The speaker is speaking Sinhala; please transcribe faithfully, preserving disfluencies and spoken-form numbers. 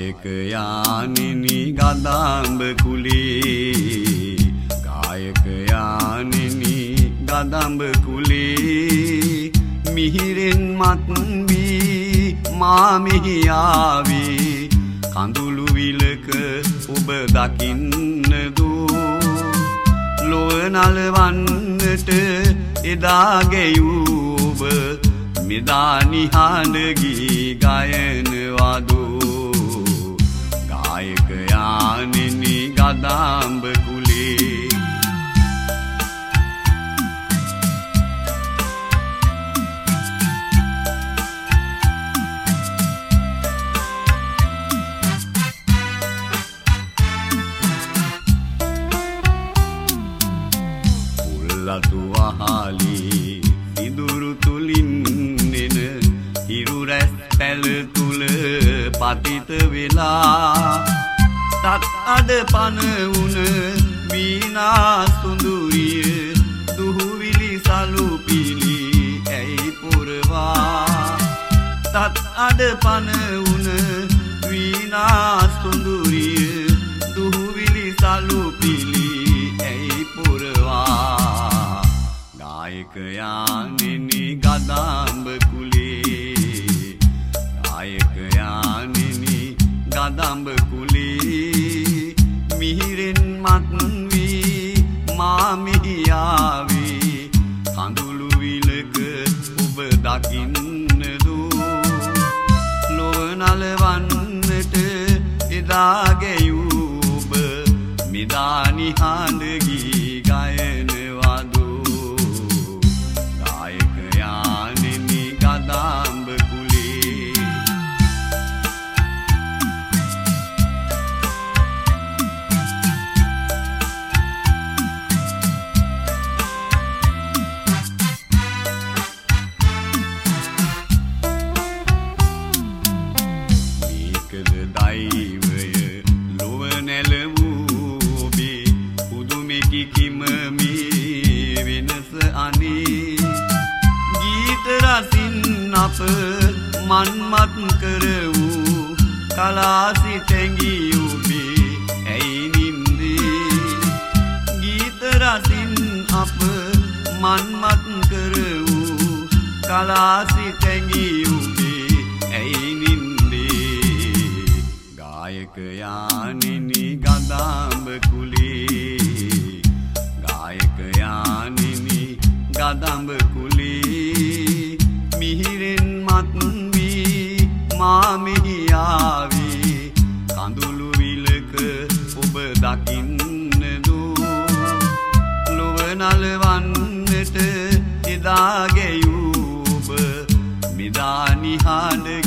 ගායකයානිනි ගදම්බ කුලේ ගායකයානිනි ගදම්බ කුලේ මිහිරෙන් මත් වී මා මෙහි ආවේ කඳුළු විලක ඔබ දකින්න දෝ ලොව නලවන්නට එදා ගැයූ ඔබ මෙදා නිහඬ ගී ගයනවදෝ ගායකයානිනි ගදම්බ කුලේ පුල්ලතු වහලී සිදුරු තුලින් නෙන හිරු රැස් පැල තුල පතිත වෙලා තත් අඩ පන උන වීණා සුඳුරිය දුහුවිලි සලු පිලි ඇයි පුරවා තත් අඩ පන උන වීණා සුඳුරිය දුහුවිලි සලු පිලි ඇයි පුරවා ගායකයානිනි ගදම්බ කුලේ ගායකයානිනි ගදම්බ කුලේ මිහිරෙන් මත් වී මා මෙහි ආවේ කඳුළු විලක ඔබ දකින්න දෝ ලොව නලවන්නට එදා ගැයූ ඔබ මෙදා නිහඬ ගී ගයනවදෝ ගායකයානිනි ගදම්බ කුලේ මේකද දෛවය ලොව නැලවූ ඔබේ පුදුමෙකි කිම මේ වෙනස අනේ ගීත රසින් අප මන්මත් කරවූ කලාසි තැඟී ඔබේ ඇයි නින්දේ ගීත රසින් අප මන්මත් කරවූ කලාසි තැඟී ඔබේ ඇයි නින්දේ ගායකයානිනි ගදම්බ කුලේ ගායකයානිනි ගදම්බ කුලේ මිහිරෙන් මත් වී මා මෙහි ආවේ කඳුළු විලක ඔබ දකින්න දෝ ලොව නලවන්නට එදා ගැයූ ඔබ මෙදා නිහඬ